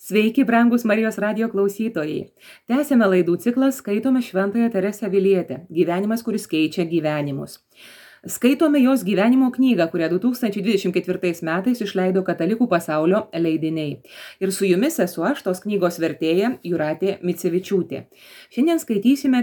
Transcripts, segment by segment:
Sveiki, brangus Marijos radijo klausytojai. Tęsėme laidų ciklą Skaitome Šventąją Teresę Avilietę. Gyvenimas, kuris keičia gyvenimus. Skaitome jos gyvenimo knygą, kurią 2024 metais išleido Katalikų pasaulio leidiniai. Ir su jumis esu aš, tos knygos vertėja Jūratė Micevičiūtė. Šiandien skaitysime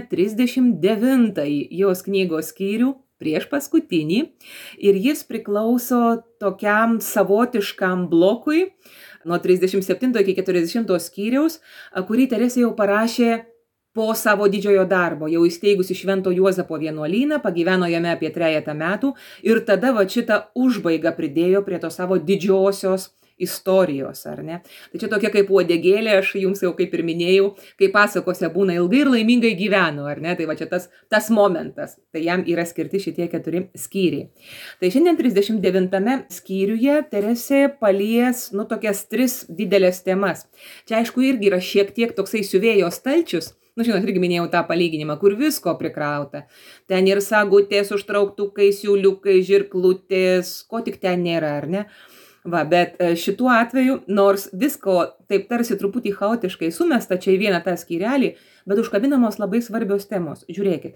39-ąjį jos knygos skyrių, prieš paskutinį, ir jis priklauso tokiam savotiškam blokui nuo 37 iki 40 skyriaus, kurį Teresė jau parašė po savo didžiojo darbo, jau įsteigusi Švento Juozapo vienuolyną, pagyveno jame apie 3 metų ir tada šitą užbaigą pridėjo prie to savo didžiosios istorijos, ar ne? Tai čia tokia kaip uodegėlė, aš jums jau kaip ir minėjau, kai pasakose būna ilgai ir laimingai gyveno, ar ne? Tai čia tas momentas, tai jam yra skirti šitie 4 skyriai. Tai šiandien 39 skyriuje Teresė palies, tokias 3 didelės temas. Čia aišku irgi yra šiek tiek toksai siuvėjo stalčius, žinot, irgi minėjau tą palyginimą, kur visko prikrauta. Ten ir sagutės, užtrauktukai, siūliukai, žirklutės, ko tik ten nėra, ar ne? Bet šituo atveju, nors visko taip tarsi truputį chaotiškai sumesta čia į vieną tą skyrelį, bet užkabinamos labai svarbios temos. Žiūrėkit.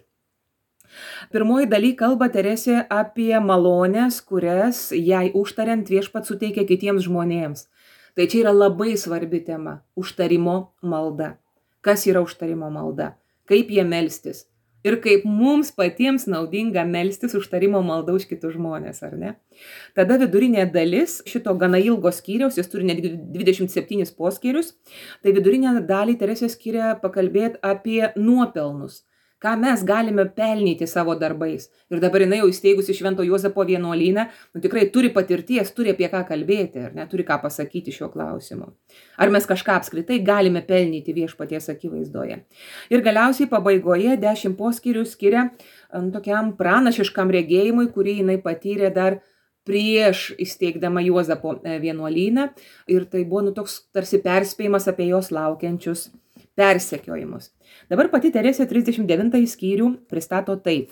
Pirmoji daly kalba Teresė apie malonės, kurias jai užtariant Viešpats suteikia kitiems žmonėms. Tai čia yra labai svarbi tema – užtarimo malda. Kas yra užtarimo malda? Kaip jie melstis? Ir kaip mums patiems naudinga melstis užtarimo maldą už kitus žmonės, ar ne? Tada vidurinė dalis šito gana ilgo skyriaus, jis turi netgi 27 poskyrius, tai vidurinę dalį Teresė skiria pakalbėti apie nuopelnus, ką mes galime pelnyti savo darbais. Ir dabar jinai jau įsteigusi Švento Juozapo vienuolyną, tikrai turi patirties, turi apie ką kalbėti, ar ne, turi ką pasakyti šiuo klausimu. Ar mes kažką apskritai galime pelnyti Viešpaties akivaizdoje. Ir galiausiai pabaigoje 10 poskyrių skiria tokiam pranašiškam regėjimui, kurį jinai patyrė dar prieš įsteigdama Juozapo vienuolyną. Ir tai buvo toks tarsi perspėjimas apie jos laukiančius persekiojimus. Dabar pati Teresė 39 skyrių pristato taip.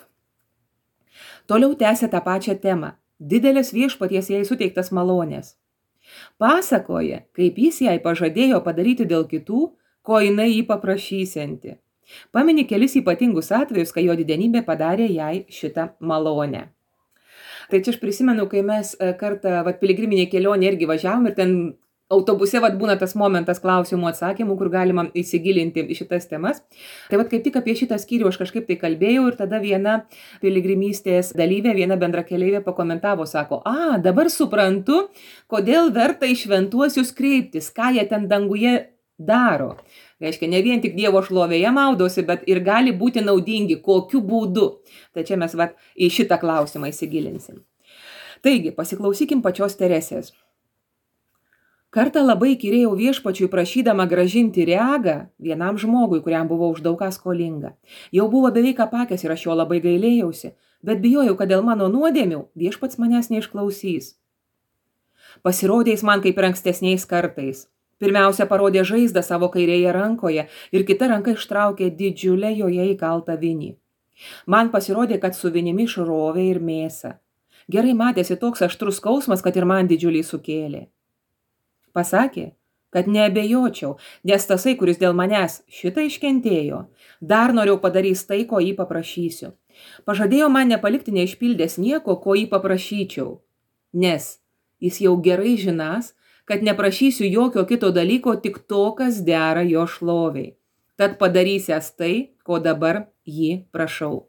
Toliau tęsia tą pačią temą. Didelės Viešpaties jai suteiktas malonės. Pasakoja, kaip jis jai pažadėjo padaryti dėl kitų, ko jinai jį paprašysianti. Pamini kelis ypatingus atvejus, kai jo didenybė padarė jai šitą malonę. Tai čia aš prisimenu, kai mes kartą piligriminė kelionė irgi važiavom ir ten autobuse būna tas momentas klausimų atsakymų, kur galima įsigilinti į šitas temas. Tai kaip tik apie šitą skyrių aš kažkaip tai kalbėjau ir tada viena piligrimystės dalyvė, viena bendrakeleivė pakomentavo, sako, dabar suprantu, kodėl verta į šventuosius kreiptis, ką jie ten danguje daro. Reiškia, ne vien tik Dievo šlovėje maudosi, bet ir gali būti naudingi, kokiu būdu. Tai čia mes į šitą klausimą įsigilinsim. Taigi, pasiklausykim pačios Teresės. Kartą labai įkyrėjau Viešpačiui prašydama gražinti regą vienam žmogui, kuriam buvo už daug ką skolinga. Jau buvo beveik apakęs ir aš jo labai gailėjausi, bet bijojau, kad dėl mano nuodėmių Viešpats manęs neišklausys. Pasirodė jis man kaip ir ankstesniais kartais. Pirmiausia, parodė žaizdą savo kairėje rankoje ir kita ranka ištraukė didžiulę joje įkaltą vinį. Man pasirodė, kad su vinimi šrovė ir mėsą. Gerai matėsi toks aštrus skausmas, kad ir man didžiulį sukėlė. Pasakė, kad neabejočiau, nes tasai, kuris dėl manęs šitą iškentėjo, dar noriau padarys tai, ko jį paprašysiu. Pažadėjo man nepalikti neišpildęs nieko, ko jį paprašyčiau, nes jis jau gerai žinas, kad neprašysiu jokio kito dalyko, tik to, kas dera jo šloviai. Tad padarysęs tai, ko dabar jį prašau.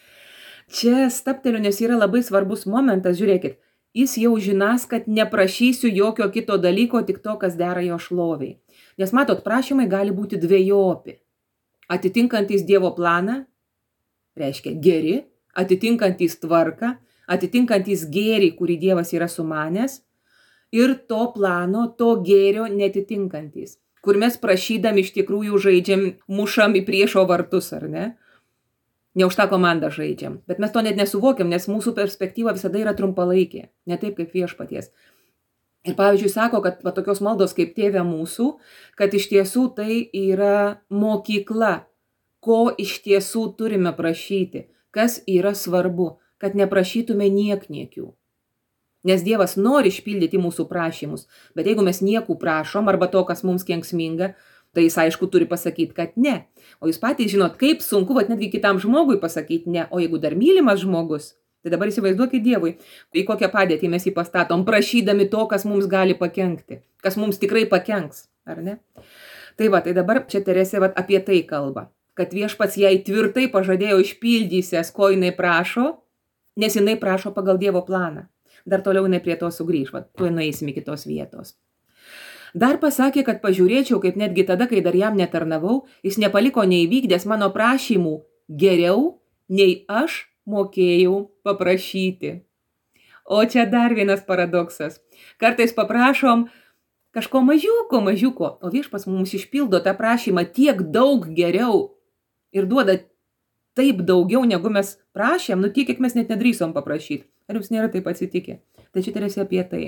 Čia stabteliu, nes yra labai svarbus momentas, žiūrėkit. Jis jau žinas, kad neprašysiu jokio kito dalyko, tik to, kas dera jo šloviai. Nes matot, prašymai gali būti dvejopi. Atitinkantys Dievo planą, reiškia geri, atitinkantys tvarką, atitinkantys gėrį, kurį Dievas yra sumanęs, ir to plano, to gėrio netitinkantys, kur mes prašydami iš tikrųjų žaidžiam, mušam į priešo vartus, ar ne? Ne už tą komandą žaidžiam, bet mes to net nesuvokiam, nes mūsų perspektyva visada yra trumpalaikė, ne taip kaip Viešpaties. Ir pavyzdžiui sako, kad tokios maldos kaip Tėve mūsų, kad iš tiesų tai yra mokykla, ko iš tiesų turime prašyti, kas yra svarbu, kad neprašytume niekniekių. Nes Dievas nori išpildyti mūsų prašymus, bet jeigu mes niekų prašom arba to, kas mums kenksminga, tai jis aišku turi pasakyti, kad ne. O jūs patys žinot, kaip sunku, netgi kitam žmogui pasakyti ne, o jeigu dar mylimas žmogus, tai dabar įsivaizduokit Dievui, į kokią padėtį mes jį pastatom, prašydami to, kas mums gali pakenkti, kas mums tikrai pakenks, ar ne? Tai dabar čia Teresė apie tai kalba, kad viešpats jai tvirtai pažadėjo išpildysias, ko jinai prašo, nes jinai prašo pagal Dievo planą. Dar toliau jinai prie to sugrįž, tuoj nueisim iki tos vietos. Dar pasakė, kad pažiūrėčiau, kaip netgi tada, kai dar jam netarnavau, jis nepaliko neįvykdęs mano prašymų geriau, nei aš mokėjau paprašyti. O čia dar vienas paradoksas. Kartais paprašom kažko mažiuko, o viešpats mums išpildo tą prašymą tiek daug geriau ir duoda taip daugiau, negu mes prašėm, tiek, kiek mes net nedrįsom paprašyti. Ar jums nėra taip atsitikę? Tai čia Teresė apie tai.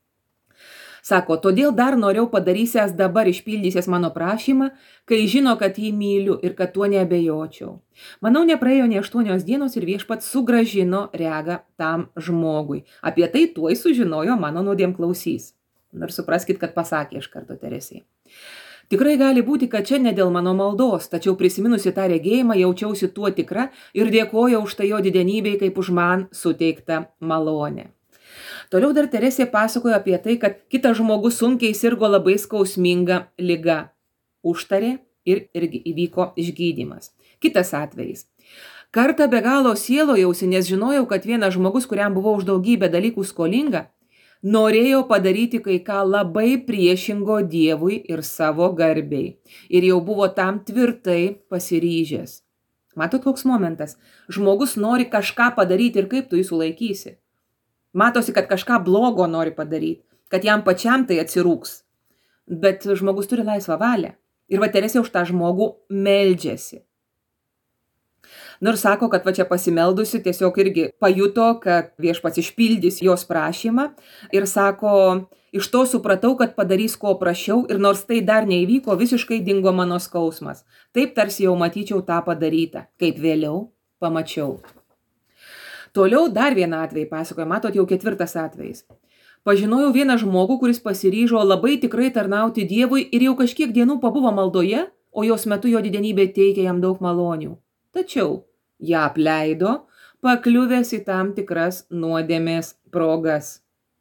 Sako, todėl dar noriau padarysias dabar išpildysias mano prašymą, kai žino, kad jį myliu ir kad tuo neabejočiau. Manau, nepraėjo ne 8 dienos ir viešpats sugrąžino regą tam žmogui. Apie tai tuoj sužinojo mano nuodėmklausys. Nors supraskit, kad pasakė iš karto Teresei. Tikrai gali būti, kad čia ne dėl mano maldos, tačiau prisiminusi tą regėjimą jaučiausi tuo tikra ir dėkoju už tai jo didenybei, kaip už man suteiktą malonę. Toliau dar Teresė pasakojo apie tai, kad kitas žmogus sunkiai sirgo labai skausminga liga. Užtarė ir irgi įvyko išgydymas. Kitas atvejis. Kartą be galo sielojausi, nes žinojau, kad vienas žmogus, kuriam buvau už daugybę dalykų skolinga, norėjo padaryti kai ką labai priešingo Dievui ir savo garbei. Ir jau buvo tam tvirtai pasiryžęs. Matot, koks momentas. Žmogus nori kažką padaryti ir kaip tu jį sulaikysi. Matosi, kad kažką blogo nori padaryti, kad jam pačiam tai atsirūks. Bet žmogus turi laisvą valią. Ir Teresė už tą žmogų meldžiasi. Nors sako, kad čia pasimeldusi tiesiog irgi pajuto, kad viešpats išpildys jos prašymą ir sako, iš to supratau, kad padarys, ko prašiau ir nors tai dar neįvyko, visiškai dingo mano skausmas. Taip tarsi jau matyčiau tą padarytą, kaip vėliau pamačiau. Toliau dar vieną atvejį pasakoja, matot, jau 4 atvejis. Pažinojau vieną žmogų, kuris pasiryžo labai tikrai tarnauti Dievui ir jau kažkiek dienų pabuvo maldoje, o jos metu jo didenybė teikė jam daug malonių. Tačiau ją apleido, pakliuvęs į tam tikras nuodėmės progas.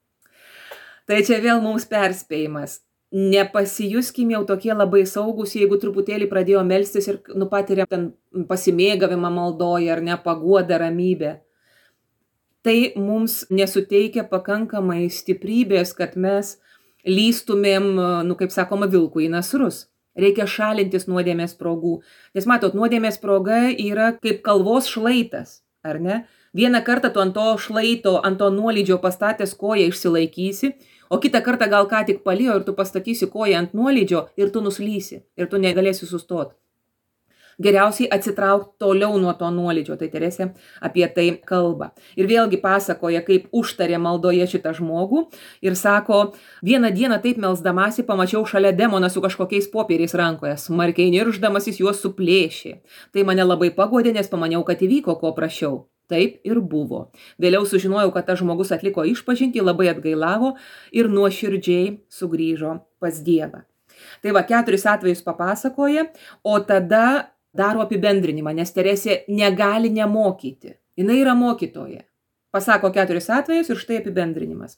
Tai čia vėl mums perspėjimas. Nepasijuskim jau tokie labai saugus, jeigu truputėlį pradėjo melstis ir patiria ten pasimėgavimą maldoje ar nepaguodą ramybę. Tai mums nesuteikia pakankamai stiprybės, kad mes lįstumėm, kaip sakoma, vilkų į nasrus. Reikia šalintis nuodėmės progų. Nes matot, nuodėmės proga yra kaip kalvos šlaitas, ar ne? Vieną kartą tu ant to šlaito, ant to nuolydžio pastatęs koją išsilaikysi, o kitą kartą gal ką tik palijo ir tu pastatysi koją ant nuolydžio ir tu nuslysi ir tu negalėsi sustoti. Geriausiai atsitraukti toliau nuo to nuolydžio, tai Teresė apie tai kalba. Ir vėlgi pasakoja, kaip užtarė maldoje šitą žmogų ir sako, vieną dieną taip melsdamasi pamačiau šalia demoną su kažkokiais popieriais rankoje, smarkiai niršdamasis juos suplėšė. Tai mane labai paguodė, nes pamaniau, kad įvyko, ko prašiau. Taip ir buvo. Vėliau sužinojau, kad tas žmogus atliko išpažintį, labai atgailavo ir nuoširdžiai sugrįžo pas Dievą. Tai 4 atvejus papasakoja, o tada daro apibendrinimą, nes Teresė negali nemokyti. Jinai yra mokytoja. Pasako 4 atvejus ir štai apibendrinimas.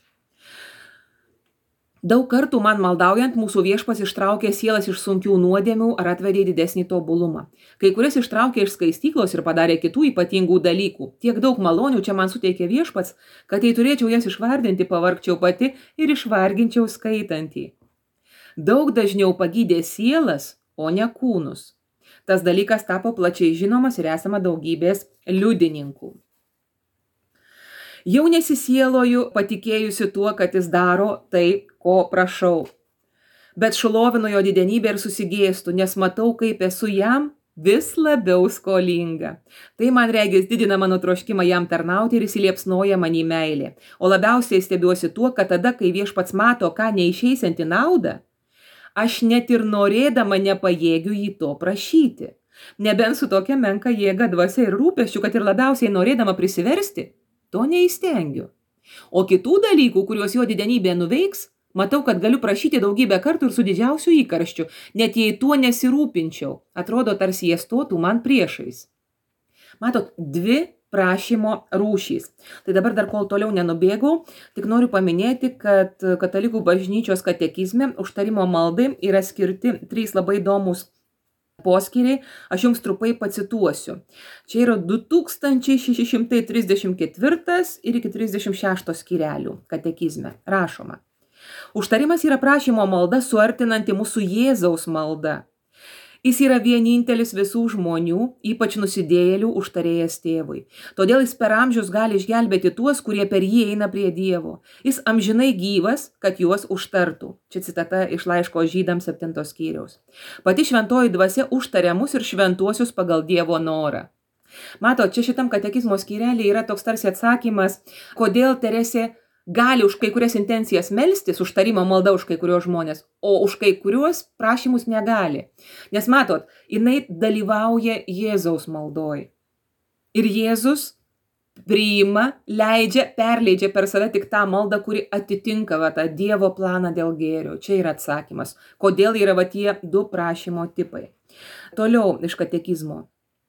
Daug kartų man maldaujant mūsų viešpats ištraukė sielas iš sunkių nuodėmių ar atvedė didesnį tobulumą. Kai kurias ištraukė iš skaistyklos ir padarė kitų ypatingų dalykų. Tiek daug malonių čia man suteikė viešpats, kad jei turėčiau jas išvardinti, pavargčiau pati ir išvarginčiau skaitantį. Daug dažniau pagydė sielas, o ne kūnus. Tas dalykas tapo plačiai žinomas ir esama daugybės liudininkų. Jau nesisieloju patikėjusi tuo, kad jis daro tai, ko prašau. Bet šlovinu jo didenybę ir susigėstu, nes matau, kaip esu jam vis labiau skolinga. Tai man regis didina mano troškimą jam tarnauti ir įsiliepsnoja man į meilę. O labiausiai stebiuosi tuo, kad tada, kai viešpats mato, ką neišeisianti naudą, aš net ir norėdama nepajėgiu jį to prašyti. Nebent su tokia menka jėga, dvasia ir rūpesčiu, kad ir labiausiai norėdama prisiversti, to neįstengiu. O kitų dalykų, kuriuos jo didenybė nuveiks, matau, kad galiu prašyti daugybę kartų ir su didžiausiu įkarščiu, net jei tuo nesirūpinčiau. Atrodo, tarsi jie stotų man priešais. Matot, dvi prašymo rūšys. Tai dabar dar kol toliau nenubėgau, tik noriu paminėti, kad katalikų bažnyčios katekizme užtarimo maldai yra skirti 3 labai įdomus poskyriai, aš jums trupai pacituosiu. Čia yra 2634 ir iki 36 skyrelių katekizme. Rašoma. Užtarimas yra prašymo malda suartinanti mūsų Jėzaus malda. Jis yra vienintelis visų žmonių, ypač nusidėjėlių užtarėjas tėvui. Todėl jis per amžius gali išgelbėti tuos, kurie per jį eina prie Dievo. Jis amžinai gyvas, kad juos užtartų. Čia citata iš laiško Žydams 7 skyriaus. Pati šventoji dvasia užtaria mus ir šventuosius pagal Dievo norą. Matot, čia šitam katekizmo skyrelį yra toks tarsi atsakymas, kodėl Teresė gali už kai kurias intencijas melstis, užtarimo malda už kai kurios žmonės, o už kai kuriuos prašymus negali. Nes matot, jinai dalyvauja Jėzaus maldoj. Ir Jėzus priima, perleidžia per save tik tą maldą, kuri atitinka tą Dievo planą dėl gėrio. Čia yra atsakymas, kodėl yra tie 2 prašymo tipai. Toliau iš katekizmo.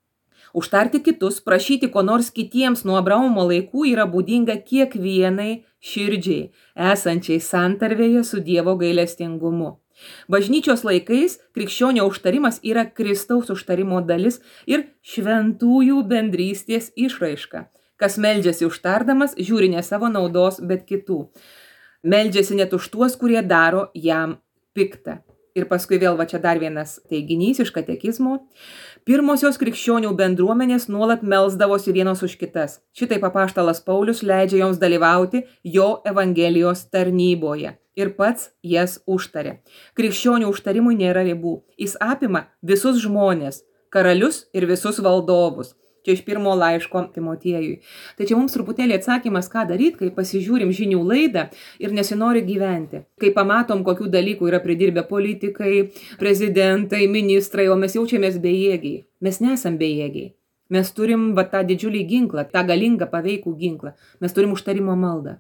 Užtarti kitus, prašyti ko nors kitiems nuo Abraomo laikų yra būdinga kiekvienai širdžiai, esančiai santarvėje su Dievo gailestingumu. Bažnyčios laikais krikščionio užtarimas yra Kristaus užtarimo dalis ir šventųjų bendrystės išraiška. Kas meldžiasi užtardamas, žiūri ne savo naudos, bet kitų. Meldžiasi net už tuos, kurie daro jam piktą. Ir paskui vėl čia dar vienas teiginys iš katekizmo. Pirmosios krikščionių bendruomenės nuolat melsdavosi vienos už kitas. Šitaip apaštalas Paulius leidžia joms dalyvauti jo evangelijos tarnyboje. Ir pats jas užtarė. Krikščionių užtarimui nėra ribų. Jis apima visus žmonės, karalius ir visus valdovus. Čia iš 1 laiško Timotiejui. Tai čia mums truputėlį atsakymas, ką daryti, kai pasižiūrim žinių laidą ir nesinori gyventi. Kai pamatom, kokių dalykų yra pridirbę politikai, prezidentai, ministrai, o mes jaučiamės bejėgiai. Mes nesam bejėgiai. Mes turim tą didžiulį ginklą, tą galingą paveikų ginklą. Mes turim užtarimo maldą.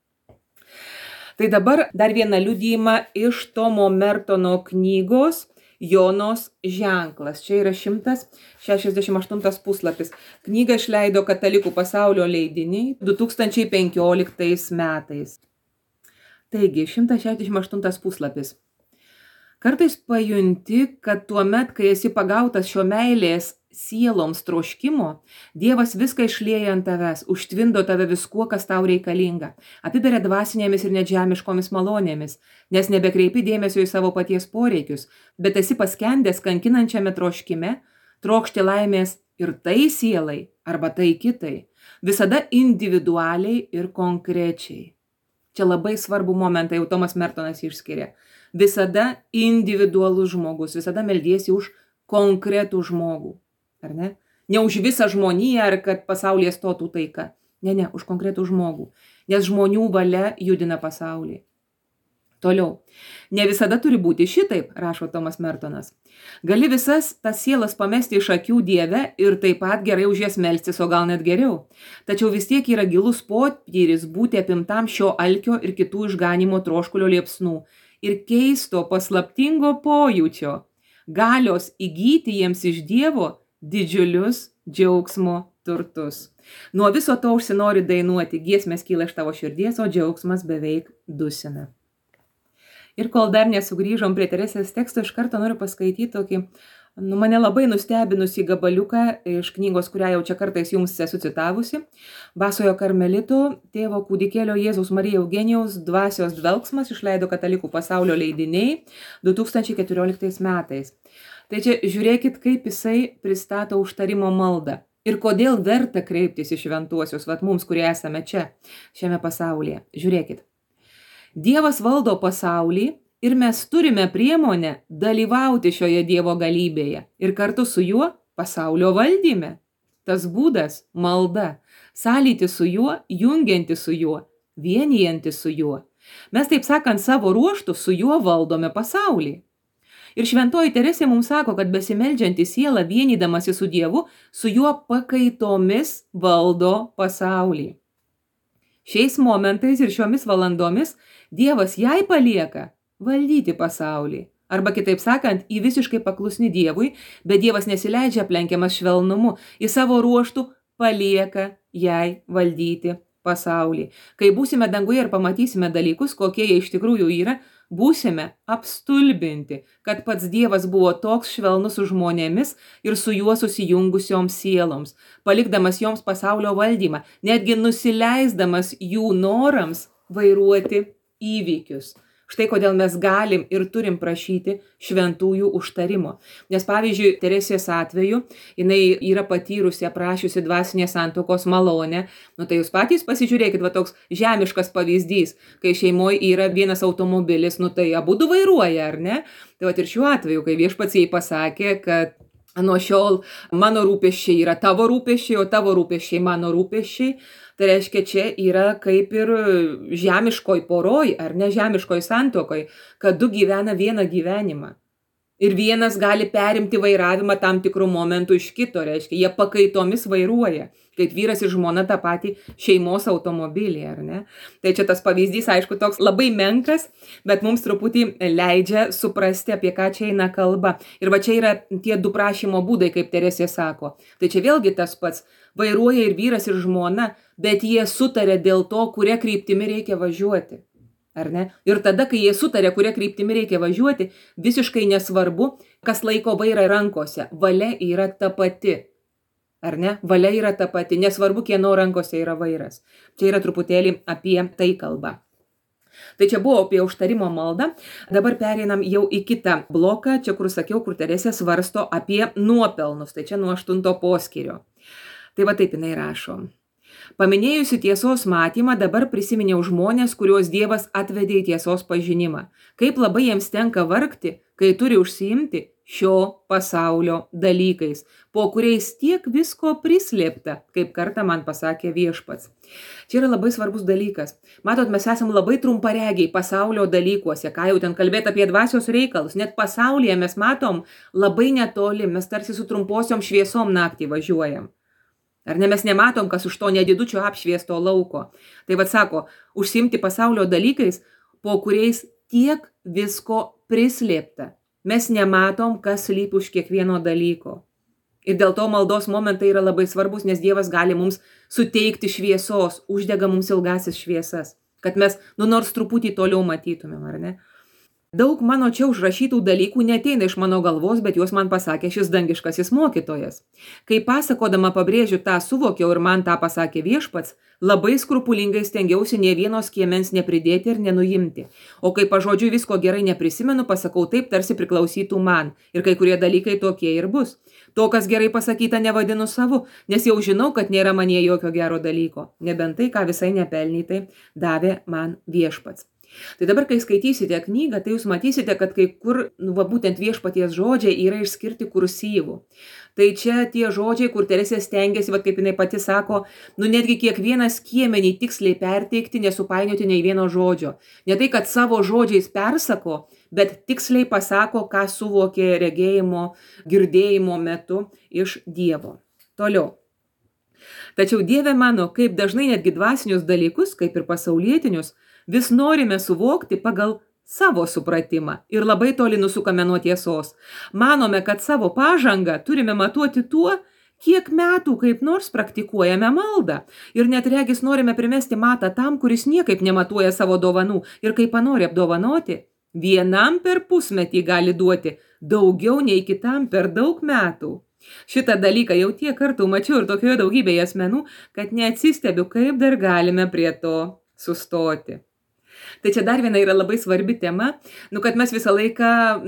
Tai dabar dar vieną liudijimą iš Tomo Mertono knygos Jonos ženklas. Čia yra 168 puslapis. Knygą išleido Katalikų pasaulio leidiniai 2015 metais. Taigi, 168 puslapis. Kartais pajunti, kad tuomet, kai esi pagautas šio meilės sieloms troškimo, Dievas viską išlieja ant tavęs, užtvindo tave viskuo, kas tau reikalinga, apiberia dvasinėmis ir net žemiškomis malonėmis, nes nebekreipi dėmesio į savo paties poreikius, bet esi paskendęs kankinančiame troškime, trokšti laimės ir tai sielai arba tai kitai, visada individualiai ir konkrečiai. Čia labai svarbu momentą, jau Tomas Mertonas išskiria. Visada individualus žmogus, visada meldiesi už konkretų žmogų. Ar ne? Ne už visą žmoniją, ar kad pasaulyje stotų taika. Ne, už konkretų žmogų. Nes žmonių valia judina pasaulį. Toliau. Ne visada turi būti šitaip, rašo Tomas Mertonas. Gali visas tas sielas pamesti iš akių Dieve ir taip pat gerai už jas melstis, o gal net geriau. Tačiau vis tiek yra gilus potyris būti apimtam šio alkio ir kitų išganimo troškulio liepsnų ir keisto paslaptingo pojūčio, galios įgyti jiems iš Dievo didžiulius džiaugsmo turtus. Nuo viso to užsinori dainuoti, giesmės kyla iš tavo širdies, o džiaugsmas beveik dusina. Ir kol dar nesugrįžom prie Teresės teksto, iš karto noriu paskaityti tokį, mane labai nustebinusį gabaliuką iš knygos, kurią jau čia kartais jums esu citavusi. Basojo karmelito tėvo kūdikėlio Jėzaus Marija Eugenijaus dvasios dvelksmas išleido Katalikų pasaulio leidiniai 2014 metais. Tai čia žiūrėkit, kaip jisai pristato užtarimo maldą. Ir kodėl verta kreiptis į šventuosius, mums, kurie esame čia, šiame pasaulyje. Žiūrėkit. Dievas valdo pasaulį ir mes turime priemonę dalyvauti šioje Dievo galybėje ir kartu su juo pasaulio valdyme. Tas būdas – malda, sąlyti su juo, jungianti su juo, vienijanti su juo. Mes, taip sakant, savo ruoštų su juo valdome pasaulį. Ir šventoji Teresė mums sako, kad besimeldžianti siela vienydamasi su Dievu, su juo pakaitomis valdo pasaulį. Šiais momentais ir šiomis valandomis Dievas jai palieka valdyti pasaulį. Arba kitaip sakant, į visiškai paklusni Dievui, bet Dievas nesileidžia aplenkiamas švelnumu, į savo ruoštų palieka jai valdyti pasaulį. Kai būsime danguje ir pamatysime dalykus, kokie jie iš tikrųjų yra, būsime apstulbinti, kad pats Dievas buvo toks švelnus su žmonėmis ir su juo susijungusioms sieloms, palikdamas joms pasaulio valdymą, netgi nusileisdamas jų norams vairuoti įvykius. Štai kodėl mes galim ir turim prašyti šventųjų užtarimo. Nes pavyzdžiui, Teresės atveju, jinai yra patyrusi, aprašiusi dvasinės santuokos malonę. Tai jūs patys pasižiūrėkit, va toks žemiškas pavyzdys, kai šeimoje yra vienas automobilis, tai abudu vairuoja, ar ne? Tai va ir šiuo atveju, kai viešpats jai pasakė, kad nuo šiol mano rūpesčiai yra tavo rūpesčiai, o tavo rūpesčiai mano rūpesčiai. Tai reiškia, čia yra kaip ir žemiškoj poroj, ar ne žemiškoj santuokoj, kad du gyvena vieną gyvenimą. Ir vienas gali perimti vairavimą tam tikrų momentų iš kito, reiškia, jie pakaitomis vairuoja, kaip vyras ir žmona tą patį šeimos automobilį, ar ne? Tai čia tas pavyzdys, aišku, toks labai menkas, bet mums truputį leidžia suprasti, apie ką čia eina kalba. Ir va čia yra tie du prašymo būdai, kaip Teresė sako. Tai čia vėlgi tas pats, vairuoja ir vyras ir žmona, bet jie sutarė dėl to, kuria kryptimi reikia važiuoti. Ar ne? Ir tada, kai jie sutarė, kuria kryptimi reikia važiuoti, visiškai nesvarbu, kas laiko vairą rankose. Valia yra ta pati. Ar ne? Valia yra ta pati. Nesvarbu, kieno rankose yra vairas. Čia yra truputėlį apie tai kalba. Tai čia buvo apie užtarimo maldą. Dabar pereinam jau į kitą bloką, čia kur sakiau, kur Teresė svarsto apie nuopelnus. Tai čia nuo 8 poskyrio. Tai va taip jinai rašo. Paminėjusi tiesos matymą, dabar prisiminiau žmonės, kuriuos Dievas atvedė į tiesos pažinimą. Kaip labai jiems tenka vargti, kai turi užsiimti šio pasaulio dalykais, po kuriais tiek visko prislėpta, kaip kartą man pasakė viešpats. Čia yra labai svarbus dalykas. Matot, mes esam labai trumparegiai pasaulio dalykuose, ką jau ten kalbėti apie dvasios reikalus. Net pasaulyje mes matom labai netoli, mes tarsi su trumposiom šviesom naktį važiuojam. Ar ne, mes nematom, kas už to nedidučio apšviesto lauko. Tai vad sako, užsiimti pasaulio dalykais, po kuriais tiek visko prislėpta. Mes nematom, kas slypi už kiekvieno dalyko. Ir dėl to maldos momentai yra labai svarbus, nes Dievas gali mums suteikti šviesos, uždega mums ilgasis šviesas, kad mes nors truputį toliau matytumėm, ar ne? Daug mano čia užrašytų dalykų neteina iš mano galvos, bet juos man pasakė šis dangiškasis mokytojas. Kai pasakodama pabrėžiu, tą suvokiau ir man tą pasakė viešpats, labai skrupulingai stengiausi nė vieno skiemens nepridėti ir nenuimti. O kai pažodžiui visko gerai neprisimenu, pasakau taip, tarsi priklausytų man. Ir kai kurie dalykai tokie ir bus. To, kas gerai pasakyta, nevadinu savu, nes jau žinau, kad nėra manyje jokio gero dalyko. Nebent tai, ką visai nepelnytai davė man viešpats. Tai dabar, kai skaitysite knygą, tai jūs matysite, kad kai kur, būtent viešpaties žodžiai yra išskirti kursyvų. Tai čia tie žodžiai, kur Teresė stengiasi, kaip jinai pati sako, netgi kiekvieną skiemenį tiksliai perteikti, nesupainioti nei vieno žodžio. Ne tai, kad savo žodžiais persako, bet tiksliai pasako, ką suvokė regėjimo, girdėjimo metu iš Dievo. Toliau. Tačiau Dieve mano, kaip dažnai netgi dvasinius dalykus, kaip ir pasaulietinius, vis norime suvokti pagal savo supratimą ir labai toli nusukame nuo tiesos. Manome, kad savo pažangą turime matuoti tuo, kiek metų kaip nors praktikuojame maldą. Ir net regis norime primesti matą tam, kuris niekaip nematuoja savo dovanų ir kai panori apdovanoti, vienam per pusmetį gali duoti daugiau nei kitam per daug metų. Šitą dalyką jau tiek kartų mačiau ir tokioje daugybėje asmenų, kad neatsistebiu, kaip dar galime prie to sustoti. Tai čia dar viena yra labai svarbi tema, kad mes visą laiką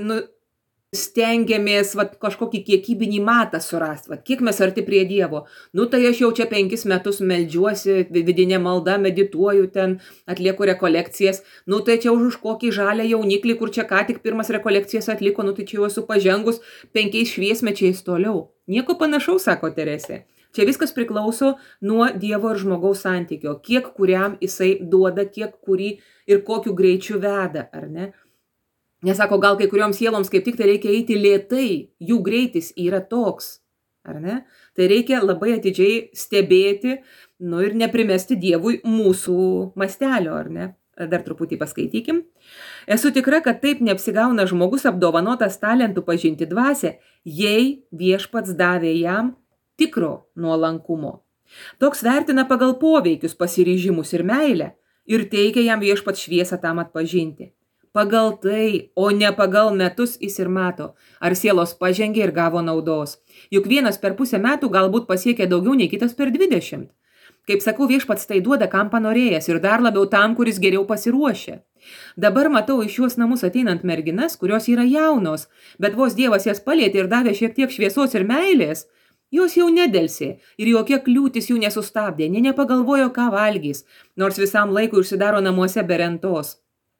stengiamės kažkokį kiekybinį matą surasti, kiek mes arti prie Dievo. Tai aš jau čia 5 metus meldžiuosi, vidinė malda, medituoju ten, atlieku rekolekcijas. Tai čia už kokį žalią jauniklį, kur čia ką tik pirmas rekolekcijas atliko, tai čia jau esu pažengus 5 šviesmečiais toliau. Nieko panašaus, sako Teresė. Čia viskas priklauso nuo Dievo ir žmogaus santykio, kiek kuriam jisai duoda, kiek kurį ir kokiu greičiu veda, ar ne? Nesako, gal kai kurioms sieloms kaip tik tai reikia eiti lėtai, jų greitis yra toks, ar ne? Tai reikia labai atidžiai stebėti ir neprimesti Dievui mūsų mastelio, ar ne? Dar truputį paskaitykim. Esu tikra, kad taip neapsigauna žmogus apdovanotas talentų pažinti dvasią, jei viešpats davė jam tikro nuolankumo. Toks vertina pagal poveikius, pasiryžimus ir meilę ir teikia jam viešpats šviesą tam atpažinti. Pagal tai, o ne pagal metus jis ir mato, ar sielos pažengė ir gavo naudos. Juk vienas per pusę metų galbūt pasiekė daugiau nei kitas per 20. Kaip sakau, viešpats tai duoda, kam panorėjęs ir dar labiau tam, kuris geriau pasiruošė. Dabar matau iš šios namus ateinant merginas, kurios yra jaunos, bet vos Dievas jas palietė ir davė šiek tiek šviesos ir meilės, jos jau nedelsė ir jokie kliūtis jų nesustabdė, nepagalvojo, ką valgys, nors visam laikui užsidaro namuose be rentos.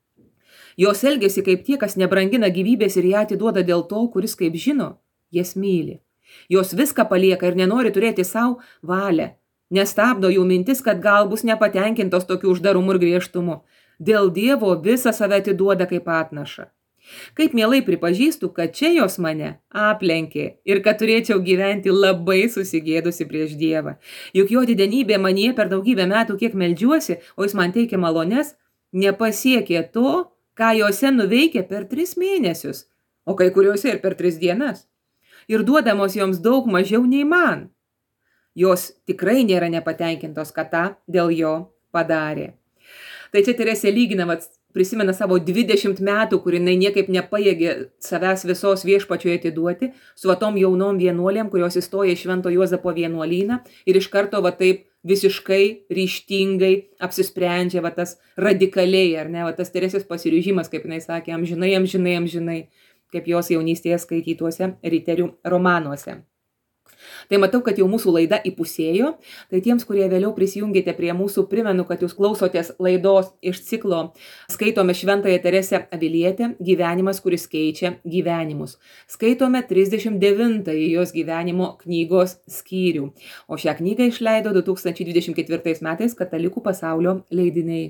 Jos elgėsi kaip tie, kas nebrangina gyvybės ir ją atiduoda dėl to, kuris, kaip žino, jas myli. Jos viską palieka ir nenori turėti savo valią. Nestabdo jų mintis, kad gal bus nepatenkintos tokiu uždarumu ir griežtumu. Dėl Dievo visą save atiduoda kaip atnašą. Kaip mielai pripažįstu, kad čia jos mane aplenkė ir kad turėčiau gyventi labai susigėdusi prieš Dievą. Juk jo didenybė manyje per daugybę metų, kiek meldžiuosi, o jis man teikia malones, nepasiekė to, ką jose nuveikė per 3 mėnesius, o kai kuriuose ir per 3 dienas. Ir duodamos joms daug mažiau nei man. Jos tikrai nėra nepatenkintos, kad tą dėl jo padarė. Tai čia Teresė lygina, prisimena savo 20 metų, kur jinai niekaip nepajėgė savęs visos viešpačiui atiduoti, su tom jaunom vienuolėm, kurios įstoja į Švento Juozapo vienuolyną ir iš karto taip visiškai ryžtingai apsisprendžia tas radikaliai, ar ne, tas Teresės pasiryžimas, kaip jinai sakė, amžinai, kaip jos jaunystėje skaitytuose riterių romanuose. Tai matau, kad jau mūsų laida įpusėjo, tai tiems, kurie vėliau prisijungėte prie mūsų, primenu, kad jūs klausotės laidos iš ciklo Skaitome Šventąją Teresę Avilietę, gyvenimas, kuris keičia gyvenimus. Skaitome 39-ąjį jos gyvenimo knygos skyrių, o šią knygą išleido 2024 metais Katalikų pasaulio leidiniai.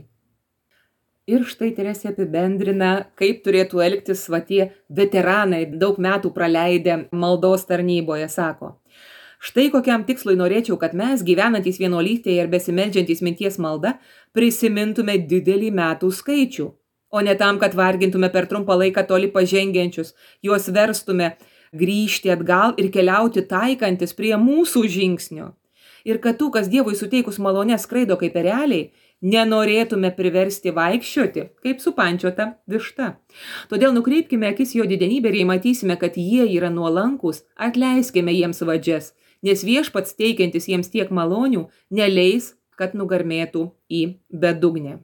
Ir štai Teresė apibendrina, kaip turėtų elgtis tie veteranai, daug metų praleidę maldos tarnyboje, sako. Štai kokiam tikslui norėčiau, kad mes, gyvenantys vienuolystėje ir besimeldžiantys minties malda, prisimintume didelį metų skaičių, o ne tam, kad vargintume per trumpą laiką toli pažengiančius, juos verstume grįžti atgal ir keliauti taikantis prie mūsų žingsnio. Ir kad tų, kas Dievui suteikus malonės skraido kaip ereliai, nenorėtume priversti vaikščioti, kaip supančiota višta. Todėl nukreipkime akis jo didenybę ir jei matysime, kad jie yra nuolankus, atleiskime jiems vadžias, nes viešpats teikiantis jiems tiek malonių neleis, kad nugarmėtų į bedugnę.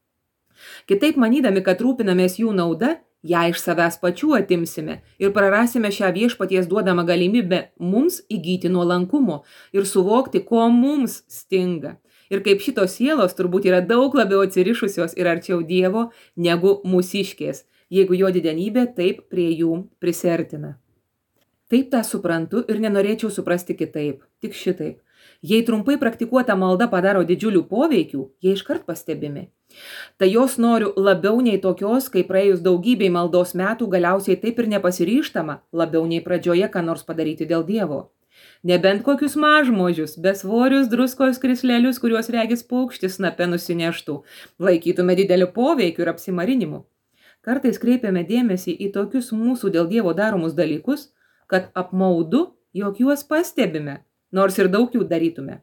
Kitaip manydami, kad rūpinamės jų nauda, ją iš savęs pačių atimsime ir prarasime šią viešpaties duodamą galimybę mums įgyti nuolankumo ir suvokti, ko mums stinga. Ir kaip šitos sielos turbūt yra daug labiau atsirišusios ir arčiau Dievo negu mūsiškės, jeigu jo didenybė taip prie jų prisertina. Taip tą suprantu ir nenorėčiau suprasti kitaip, tik šitaip. Jei trumpai praktikuota malda padaro didžiulių poveikių, jie iškart pastebimi. Tai jos noriu labiau nei tokios, kai praėjus daugybei maldos metų galiausiai taip ir nepasiryžtama, labiau nei pradžioje ką nors padaryti dėl Dievo. Nebent kokius mažmožius, besvorius druskos krislelius, kuriuos regis paukštis snape nusineštų, laikytume dideliu poveikiu ir apsimarinimu. Kartais kreipiame dėmesį į tokius mūsų dėl Dievo daromus dalykus, kad apmaudu, jog juos pastebime, nors ir daug jų darytume.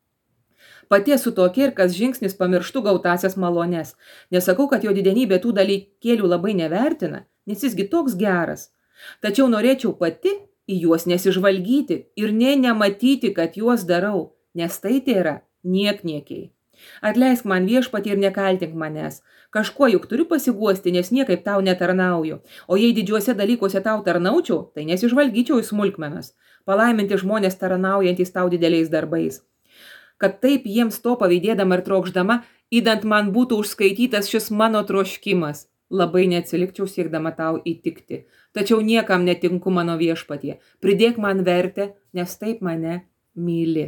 Pati esu tokia ir kas žingsnis pamirštu gautasias malones. Nesakau, kad jo didenybė tų dalykėlių labai nevertina, nes jisgi toks geras. Tačiau norėčiau pati į juos nesižvalgyti ir nematyti, kad juos darau, nes tai yra niekniekiai. Atleisk man viešpatį ir nekaltink manęs. Kažkuo juk turiu pasiguosti, nes niekaip tau netarnauju. O jei didžiuose dalykuose tau tarnaučiau, tai nesižvalgyčiau į smulkmenas. Palaiminti žmonės tarnaujantys tau dideliais darbais. Kad taip jiems to pavydėdama ir trokšdama, įdant man būtų užskaitytas šis mano troškimas. Labai neatsilikčiau siekdama tau įtikti. Tačiau niekam netinku mano viešpatie. Pridėk man vertę, nes taip mane myli.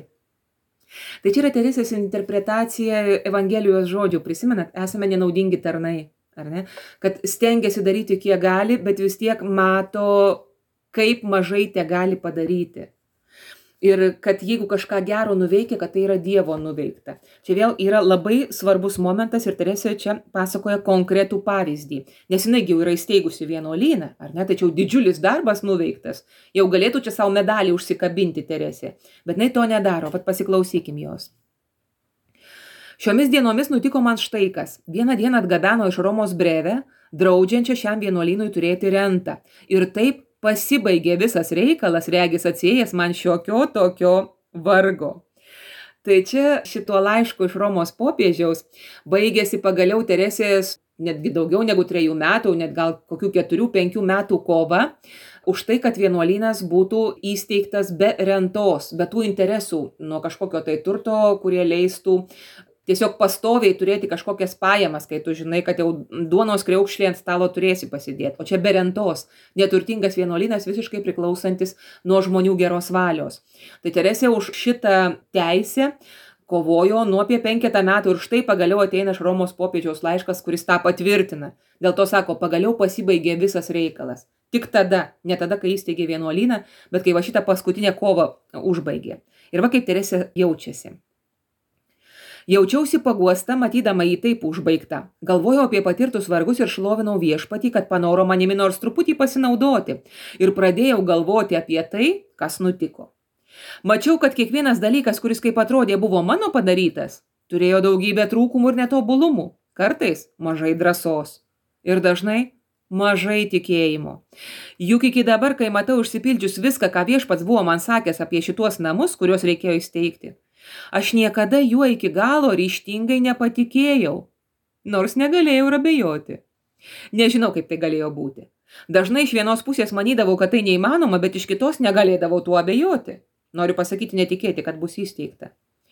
Tai čia yra Teresės interpretacija Evangelijos žodžių. Prisimenat, esame nenaudingi tarnai, ar ne? Kad stengiasi daryti kiek gali, bet vis tiek mato, kaip mažai te gali padaryti. Ir kad jeigu kažką gero nuveikia, kad tai yra Dievo nuveikta. Čia vėl yra labai svarbus momentas ir Teresė čia pasakoja konkretų pavyzdį. Nes jinai jau yra įsteigusi vienuolyną, ar ne, tačiau didžiulis darbas nuveiktas. Jau galėtų čia savo medalį užsikabinti Teresė, bet jinai to nedaro, vat pasiklausykim jos. Šiomis dienomis nutiko man štai kas. Vieną dieną atgabeno iš Romos brevę, draudžiančią šiam vienuolynui turėti rentą. Ir taip pasibaigė visas reikalas, regis atsiejęs man šiokio tokio vargo. Tai čia šituo laišku iš Romos popiežiaus baigėsi pagaliau Teresės netgi daugiau negu 3 metų, net gal kokių 4-5 metų kova už tai, kad vienuolynas būtų įsteigtas be rentos, be tų interesų nuo kažkokio tai turto, kurie leistų tiesiog pastoviai turėti kažkokias pajamas, kai tu žinai, kad jau duonos kriaukšlė ant stalo turėsi pasidėti. O čia be rentos, neturtingas vienuolynas visiškai priklausantis nuo žmonių geros valios. Tai Teresė už šitą teisę kovojo nuo apie 5 metų ir štai pagaliau ateina iš Romos popiežiaus laiškas, kuris tą patvirtina. Dėl to sako, pagaliau pasibaigė visas reikalas. Tik tada, ne tada, kai įsteigė vienuolyną, bet kai va šitą paskutinę kovą užbaigė. Ir va kaip Teresė jaučiasi. Jaučiausi paguosta, matydama jį taip užbaigtą. Galvojau apie patirtus vargus ir šlovinau viešpatį, kad panoro manimi nors truputį pasinaudoti. Ir pradėjau galvoti apie tai, kas nutiko. Mačiau, kad kiekvienas dalykas, kuris kaip atrodė buvo mano padarytas, turėjo daugybę trūkumų ir netobulumų. Kartais mažai drąsos. Ir dažnai mažai tikėjimo. Juk iki dabar, kai matau išsipildžius viską, ką viešpats buvo man sakęs apie šituos namus, kuriuos reikėjo įsteigti, aš niekada juo iki galo ryžtingai nepatikėjau, nors negalėjau ir abejoti. Nežinau, kaip tai galėjo būti. Dažnai iš vienos pusės manydavau, kad tai neįmanoma, bet iš kitos negalėdavau tuo abejoti. Noriu pasakyti, netikėti, kad bus įsteigta.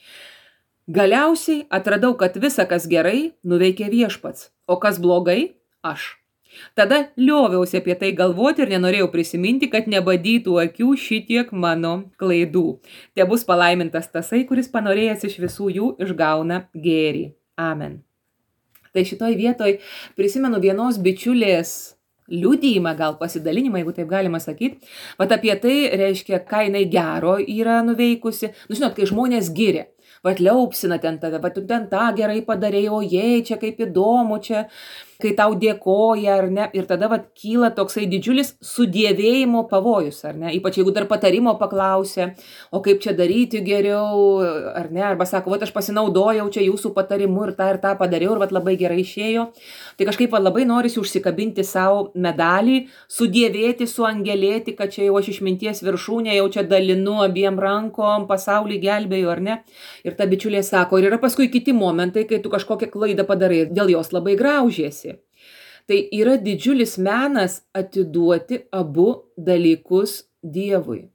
Galiausiai atradau, kad visa, kas gerai, nuveikė viešpats, o kas blogai – aš. Tada lioviausi apie tai galvoti ir nenorėjau prisiminti, kad nebadytų akių šitiek mano klaidų. Te bus palaimintas tasai, kuris panorėjęs iš visų jų išgauna gėrį. Amen. Tai šitoj vietoj prisimenu vienos bičiulės liudijimą, gal pasidalinimą, jeigu taip galima sakyti. Vat apie tai reiškia, ką jinai gero yra nuveikusi. Nu, žinot, kai žmonės giria. Vat liaupsina ten tave, vat tu ten tą gerai padarėjai, o jei, čia kaip įdomu, čia, kai tau dėkoja, ar ne, ir tada vat kyla toksai didžiulis sudievėjimo pavojus, ar ne, ypač jeigu dar patarimo paklausė, o kaip čia daryti geriau, ar ne, arba sako, vat aš pasinaudojau čia jūsų patarimu ir tą padariau, ir vat labai gerai išėjo, tai kažkaip labai norisi užsikabinti savo medalį, sudievėti, suangelėti, kad čia jau aš išminties viršūnė, jau čia dalinu abiem rankom, pasaulį gelbėju, ar ne. Ir ta bičiulė sako, ir yra paskui kiti momentai, kai tu kažkokią klaidą padarai ir dėl jos labai graužiesi. Tai yra didžiulis menas atiduoti abu dalykus Dievui.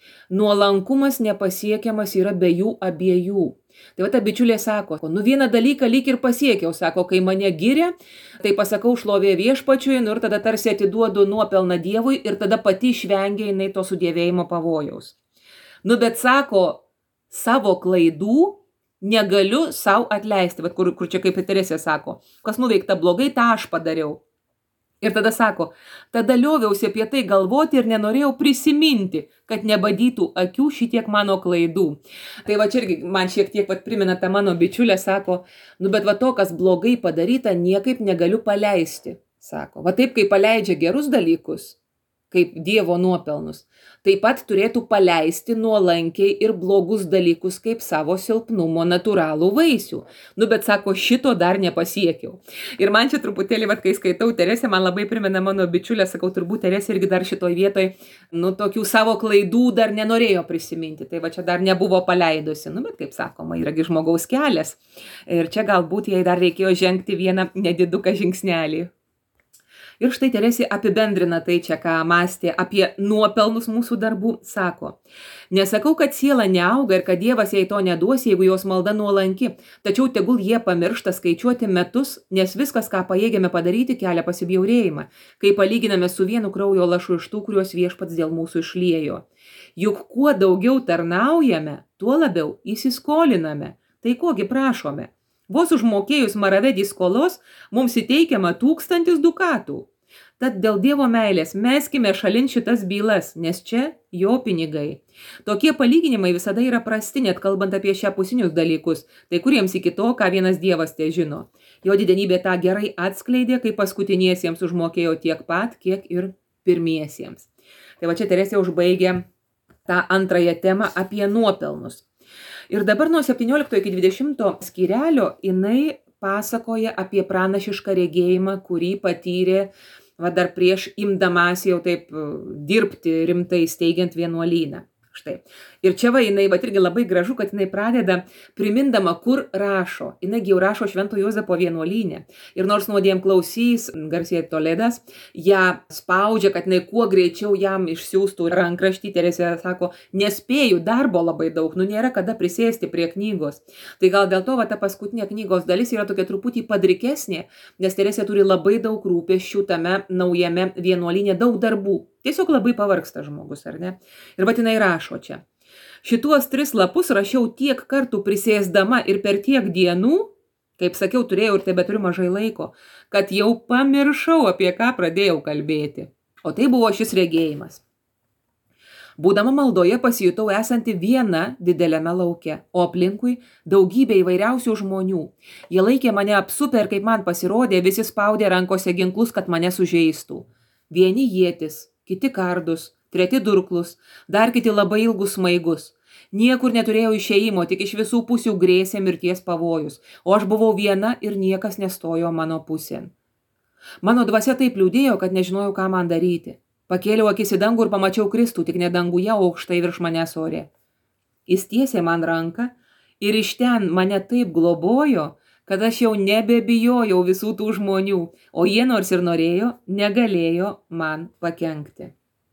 Nuolankumas nepasiekiamas yra be jų abiejų. Tai va ta bičiulė sako, nu vieną dalyką lyg ir pasiekiau, sako, kai mane giria, tai pasakau šlovė viešpačiui, nu ir tada tarsi atiduodu nuopelną Dievui ir tada pati išvengia jinai to sudievėjimo pavojaus. Nu bet sako, savo klaidų negaliu sau atleisti, bet kur čia kaip Teresė sako, kas nuveikta blogai, tą aš padariau. Ir tada sako, tada lioviausi apie tai galvoti ir nenorėjau prisiminti, kad nebadytų akių šitiek mano klaidų. Tai va čia irgi man šiek tiek primena tą mano bičiulę, sako, nu bet va to, kas blogai padaryta, niekaip negaliu paleisti. Sako, va taip, kaip paleidžia gerus dalykus, kaip Dievo nuopelnus, taip pat turėtų paleisti nuolankiai ir blogus dalykus kaip savo silpnumo natūralų vaisių. Nu, bet sako, šito dar nepasiekiau. Ir man čia truputėlį, kai skaitau Teresę, man labai primena mano bičiulę, sakau, turbūt Teresė irgi dar šitoj vietoj, nu, tokių savo klaidų dar nenorėjo prisiminti. Tai va čia dar nebuvo paleidusi. Nu, bet kaip sakoma, yragi žmogaus kelias. Ir čia galbūt jai dar reikėjo žengti vieną nediduką žingsnelį. Ir štai Teresė apibendrina tai čia, ką mąstė apie nuopelnus mūsų darbų, sako, nesakau, kad siela neauga ir kad Dievas jai to neduos, jeigu jos malda nuolanki, tačiau tegul jie pamiršta skaičiuoti metus, nes viskas, ką pajėgėme padaryti, kelia pasibjaurėjimą, kai palyginame su vienu kraujo lašu iš tų, kuriuos viešpats dėl mūsų išliejo. Juk kuo daugiau tarnaujame, tuo labiau įsiskoliname. Tai kogi prašome? Vos užmokėjus maravedį skolos, mums įteikiama 1000 dukatų. Tad dėl Dievo meilės meskime šalin šitas bylas, nes čia jo pinigai. Tokie palyginimai visada yra prasti, net kalbant apie šiapusinius dalykus, tai kuriems iki to, ką vienas Dievas te žino. Jo didenybė tą gerai atskleidė, kai paskutiniesiems užmokėjo tiek pat, kiek ir pirmiesiems. Tai va čia Teresė užbaigė tą antrąją temą apie nuopelnus. Ir dabar nuo 17 iki 20 skyrelio jinai pasakoja apie pranašišką regėjimą, kurį patyrė dar prieš imdamasi jau taip dirbti rimtai steigiant vienuolyną. Štai. Ir čia va jinai, irgi labai gražu, kad jinai pradeda primindama, kur rašo. Jinai jau rašo Švento Juozapo vienuolyne. Ir nors nuodėm klausys Garcia Toledas, ją spaudžia, kad jinai kuo greičiau jam išsiųstų rankraštį. Teresė sako, nespėju, darbo labai daug, nėra kada prisėsti prie knygos. Tai gal dėl to ta paskutinė knygos dalis yra tokia truputį padrikesnė, nes Teresė turi labai daug rūpesčių tame naujame vienuolyne, daug darbų. Tiesiog labai pavargsta žmogus, ar ne? Ir jinai rašo čia. Šituos 3 lapus rašiau tiek kartų prisėsdama ir per tiek dienų, kaip sakiau, turėjau ir tebeturiu mažai laiko, kad jau pamiršau, apie ką pradėjau kalbėti. O tai buvo šis regėjimas. Būdama maldoje pasijutau esanti viena dideliame lauke, o aplinkui daugybė įvairiausių žmonių. Jie laikė mane apsupę ir kaip man pasirodė, visi spaudė rankose ginklus, kad mane sužeistų. Vieni ietis, kiti kardus, treti durklus, dar kiti labai ilgus smaigus. Niekur neturėjau išėjimo, tik iš visų pusių grėsė mirties pavojus, o aš buvau viena ir niekas nestojo mano pusėn. Mano dvasia taip liūdėjo, kad nežinojau, ką man daryti. Pakėliau akis į dangų ir pamačiau Kristų, tik ne danguje, o aukštai virš manęs ore. Jis tiesė man ranką ir iš ten mane taip globojo, kad aš jau nebebijojau visų tų žmonių, o jie nors ir norėjo, negalėjo man pakenkti.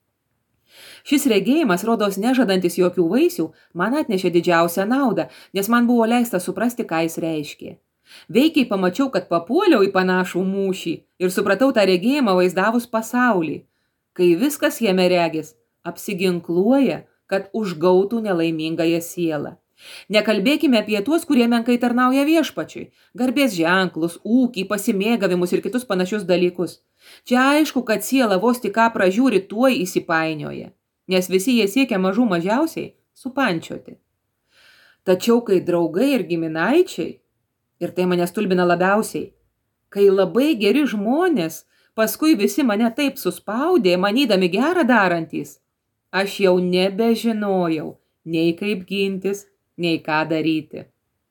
Šis regėjimas, rodos nežadantis jokių vaisių, man atnešė didžiausią naudą, nes man buvo leista suprasti, ką jis reiškė. Veikiai pamačiau, kad papuoliau į panašų mūšį ir supratau tą regėjimą vaizdavus pasaulį, kai viskas jame regis apsiginkluoja, kad užgautų nelaimingąją sielą. Nekalbėkime apie tuos, kurie menkai tarnauja viešpačiui, garbės ženklus, ūkį, pasimėgavimus ir kitus panašius dalykus. Čia aišku, kad siela vos tik ką pražiūri, tuoj įsipainioja, nes visi jie siekia mažų mažiausiai supančioti. Tačiau, kai draugai ir giminaičiai, ir tai mane stulbina labiausiai, kai labai geri žmonės, paskui visi mane taip suspaudė, manydami gerą darantys, aš jau nebežinojau nei kaip gintis, nei ką daryti.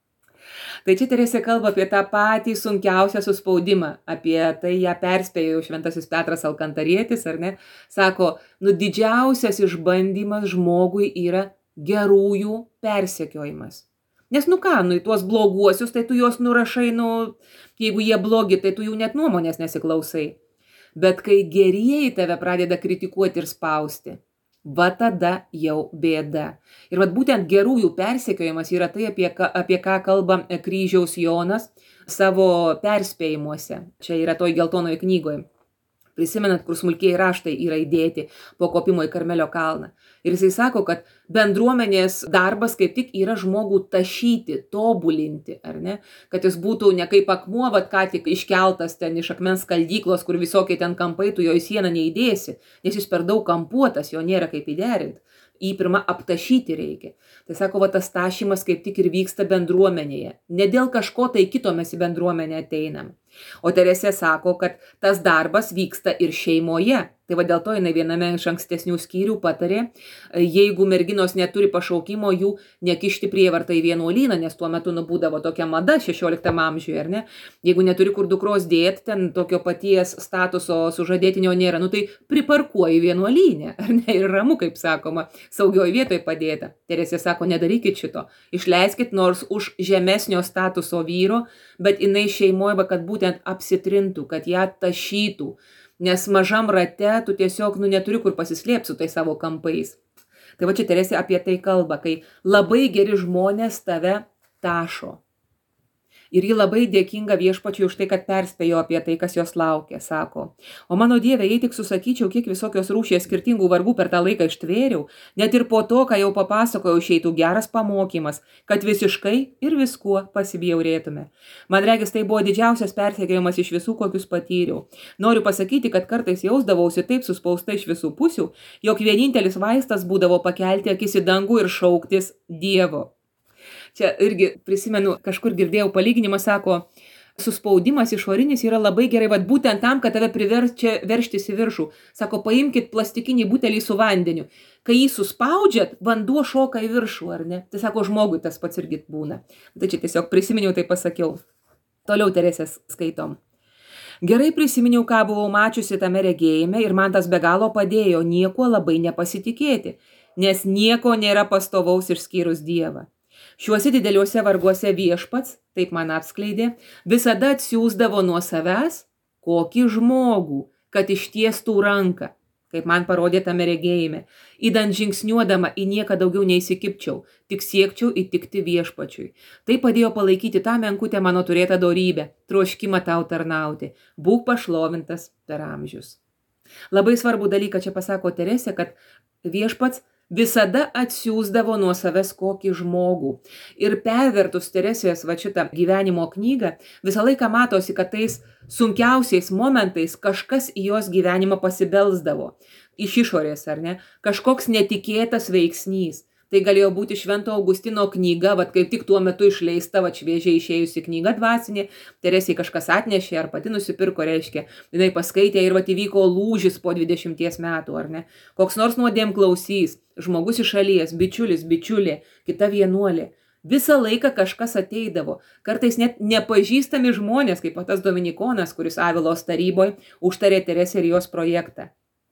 Tai čia Teresė kalba apie tą patį sunkiausią suspaudimą, apie tai ją perspėjo šventasis Petras Alkantarietis, ar ne? Sako, didžiausias išbandymas žmogui yra gerųjų persekiojimas. Nes į tuos bloguosius, tai tu juos nurašai, jeigu jie blogi, tai tu jų net nuomonės nesiklausai. Bet kai gerieji tave pradeda kritikuoti ir spausti, va tada jau bėda. Ir būtent gerųjų persekiojimas yra tai, apie ką kalba Kryžiaus Jonas savo perspėjimuose. Čia yra toj geltonoje knygoje. Prisimenat, kur smulkieji raštai yra įdėti po kopimo į Karmelio kalną. Ir jisai sako, kad bendruomenės darbas kaip tik yra žmogų tašyti, tobulinti, ar ne? Kad jis būtų ne kaip akmuo, ką tik iškeltas ten iš akmens skaldyklos, kur visokie ten kampai, tu jo į sieną neįdėsi, nes jis per daug kampuotas, jo nėra kaip įderinti. Jį pirmą aptašyti reikia. Tai sako, tas tašymas kaip tik ir vyksta bendruomenėje. Ne dėl kažko tai kito mes į bendruomenę ateinam. O Teresė sako, kad tas darbas vyksta ir šeimoje. Tai dėl to jinai viename iš ankstesnių skyrių patarė, jeigu merginos neturi pašaukimo, jų nekišti prievartą į vienuolyną, nes tuo metu būdavo tokia mada 16 amžiuje, ar ne? Jeigu neturi kur dukros dėti, ten tokio paties statuso sužadėtinio nėra, tai priparkuoji vienuolynę, ar ne? Ir ramu, kaip sakoma, saugioj vietoj padėta. Teresė sako, nedarykit šito, išleiskit nors už žemesnio statuso vyro, bet jinai šeimoje, kad būtent apsitrintų, kad ją tašytų. Nes mažam rate tu tiesiog neturi kur pasislėpti su tai savo kampais. Tai čia Teresė apie tai kalba, kai labai geri žmonės tave tašo. Ir ji labai dėkinga Viešpačiui už tai, kad perspėjo apie tai, kas jos laukia, sako. O mano Dieve, jei tik susakyčiau, kiek visokios rūšies skirtingų vargų per tą laiką ištvėriau, net ir po to, ką jau papasakojau, išeitų geras pamokymas, kad visiškai ir viskuo pasibjaurėtume. Man regis, tai buvo didžiausias persekiojimas iš visų, kokius patyriau. Noriu pasakyti, kad kartais jausdavausi taip suspausta iš visų pusių, jog vienintelis vaistas būdavo pakelti akis į dangų ir šauktis Dievo. Čia irgi prisimenu, kažkur girdėjau palyginimą, sako, suspaudimas išorinis yra labai gerai, vat būtent tam, kad tave priverčia verštis į viršų. Sako, paimkit plastikinį butelį su vandeniu. Kai jį suspaudžiat, vanduo šoka į viršų, ar ne? Tai sako, žmogui tas pats irgi būna. Tai čia tiesiog prisiminiau, tai pasakiau. Toliau Teresės skaitom. Gerai prisiminiau, ką buvau mačiusi tame regėjime ir man tas be galo padėjo nieko labai nepasitikėti, nes nieko nėra pastovaus išskyrus Dievą. Šiuose dideliuose varguose Viešpats, taip man atskleidė, visada atsiųsdavo nuo savęs kokį žmogų, kad ištiestų ranką, kaip man parodė tame regėjime, įdant žingsniuodama į nieką daugiau neįsikipčiau, tik siekčiau įtikti Viešpačiui. Tai padėjo palaikyti tą menkutę mano turėtą dorybę, troškimą tau tarnauti, būk pašlovintas per amžius. Labai svarbų dalyką čia pasako Teresė, kad Viešpats visada atsiųsdavo nuo savęs kokį žmogų. Ir pervertus Teresės va šitą gyvenimo knygą, visą laiką matosi, kad tais sunkiausiais momentais kažkas į jos gyvenimą pasibelsdavo. Iš išorės, ar ne? Kažkoks netikėtas veiksnys. Tai galėjo būti Švento Augustino knyga, vat kaip tik tuo metu išleista, vat šviežiai išėjusi knyga dvasinė, Teresei kažkas atnešė ar pati nusipirko, reiškia, jinai paskaitė ir vat įvyko lūžis po 20 metų, ar ne? Koks nors nuodėmklausys, žmogus iš šalies, bičiulis, bičiulė, kita vienuolė. Visą laiką kažkas ateidavo, kartais net nepažįstami žmonės, kaip tas Dominikonas, kuris Avilos taryboje užtarė Teresę ir jos projektą.